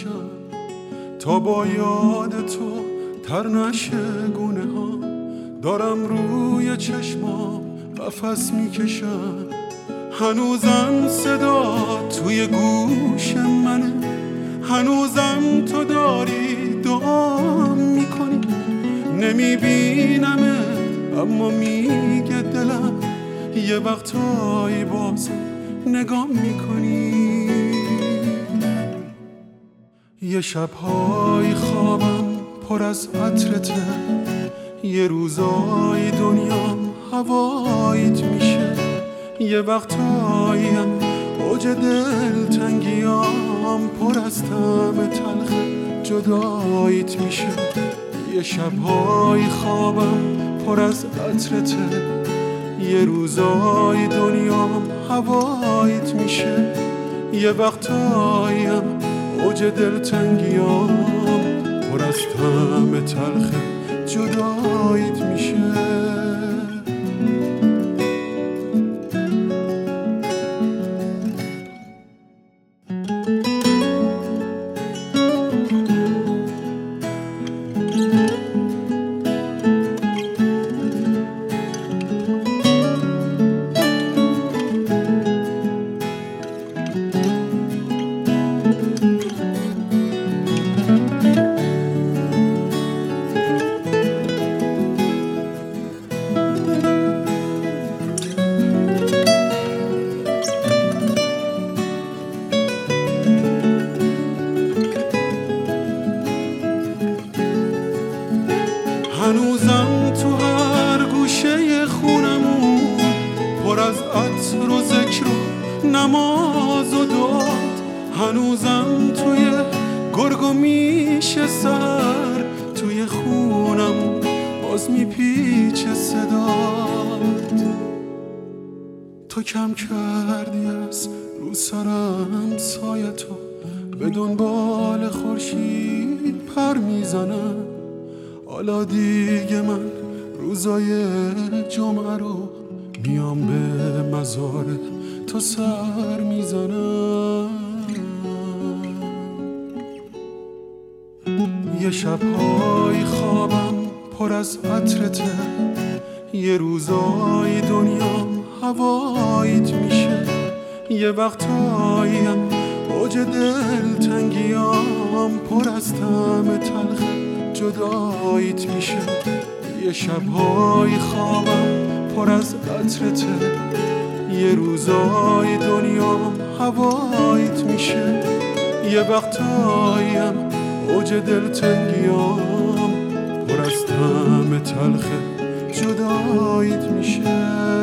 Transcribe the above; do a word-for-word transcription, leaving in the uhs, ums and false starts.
میکشم تا با یاد تو تر نشه گونه ها. دارم روی چشمام قفس میکشم، هنوزم صدا توی گوش منه، هنوزم تو داری دعا میکنی. نمیبینمت اما میگه دلم یه وقتایی باز نگاه میکنی. یه شبهای خوابم پر از عطرته، یه روزای دنیام هواییت میشه، یه وقتاییم اوج دلتنگیام پر از طعم تلخ جداییت میشه. یه شبهای خوابم پر از عطرته، یه روزای دنیام هواییت میشه، یه وقتاییم اوج دلتنگیام پر از طعم تلخ جداییت میشه. هنوزم تو هر گوشه خونمون پر از عطر و ذکر و نماز و داد. هنوزم توی گرگ و میشه سر، توی خونمون باز میپیچه صداد. تو کم کردی از رو سرم سایه تو، به دنبال خورشید پر میزنم. حالا دیگه من روزای جمعه رو میام به مزار تو سر میزنم. یه شبهای خوابم پر از عطرته، یه روزای دنیام هواییت میشه، یه وقتاییم اوج دلتنگیام پر از طعم تلخ جداییت میشه. یه شبهای خوابم پر از عطرته، یه روزای دنیام هواییت میشه، یه وقتاییم اوج دلتنگیام پر از طعم تلخ جداییت میشه.